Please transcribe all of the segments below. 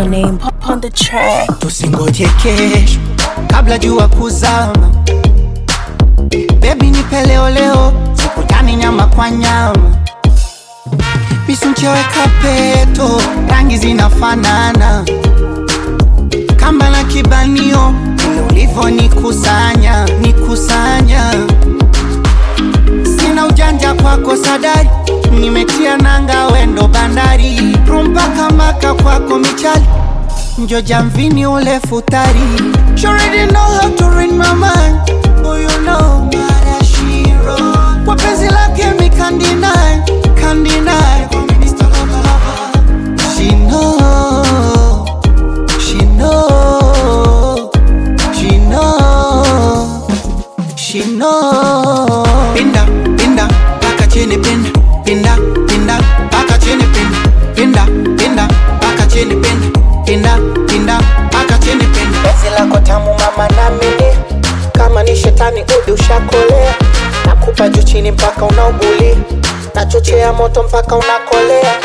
your name on the track. Tusingoje kesho kabla jua kuzama. Baby nipe leo leo, tukutane nyama kwa nyama. Bisu mcheweka peto, rangi zinafanana. Kamba na kibanio, ile ulivo nikusanya. Sina ujanja kwako sadari, nimetia nanga wendo bandari. Rumba kamaka kwako michali, njo jamvini ule futari. You already know how to read my mind. Oh, you know mara shiro. Kwa penzi lake mi can't deny. She know. Pinda, paka chini pinda, paka chini pinda, paka chini pinda, paka chini pinda. Penzi lako tamu mama na mimi, kama ni shetani udi ushakolea. Nakupa juu chini mpaka unauguli, nachochea moto mpaka unakolea.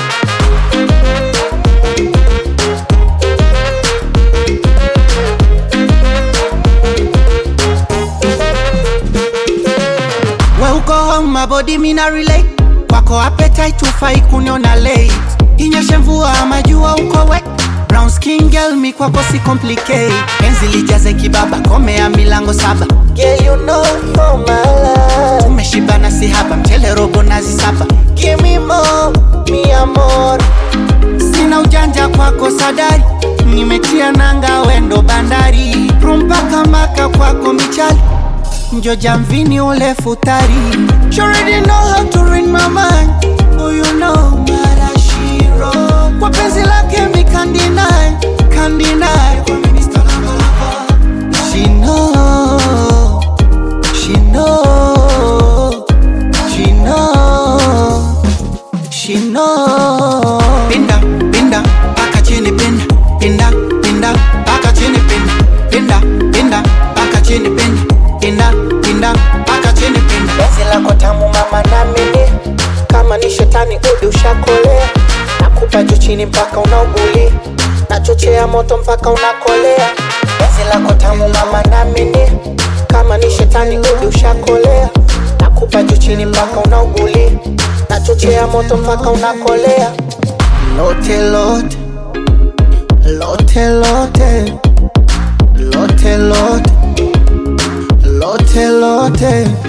My body mina relate, kwako appetite ufai kuniona late. Inyeshe mvua ama jua uko wet, brown skin girl mi kwako si complicate. Penzi lijaze kibaba, komea milango saba. Girl you know you're my love. Tumeshibana si haba, mchele robo nazi saba. Give me more, mi amor. Sina ujanja kwako sadari, nimetia nanga wendo bandari. Rumba kamaka kwako michali, njo jamvini ule futari. You already know how to read my mind. Oh, you know mara shiro. Kwa penzi lake mi can't deny. She know. Pinda, paka chini pinda, paka chini pinda, paka chini pinda, paka chini pinda. Penzi lako tamu mama na mimi, kama ni shetani udi ushakolea. Nakupa juu chini mpaka unauguli, nachochea moto mpaka unakolea. Penzi lako tamu mama na mimi, kama ni shetani udi ushakolea. Nakupa juu chini mpaka unauguli, nachochea moto mpaka unakolea. Lote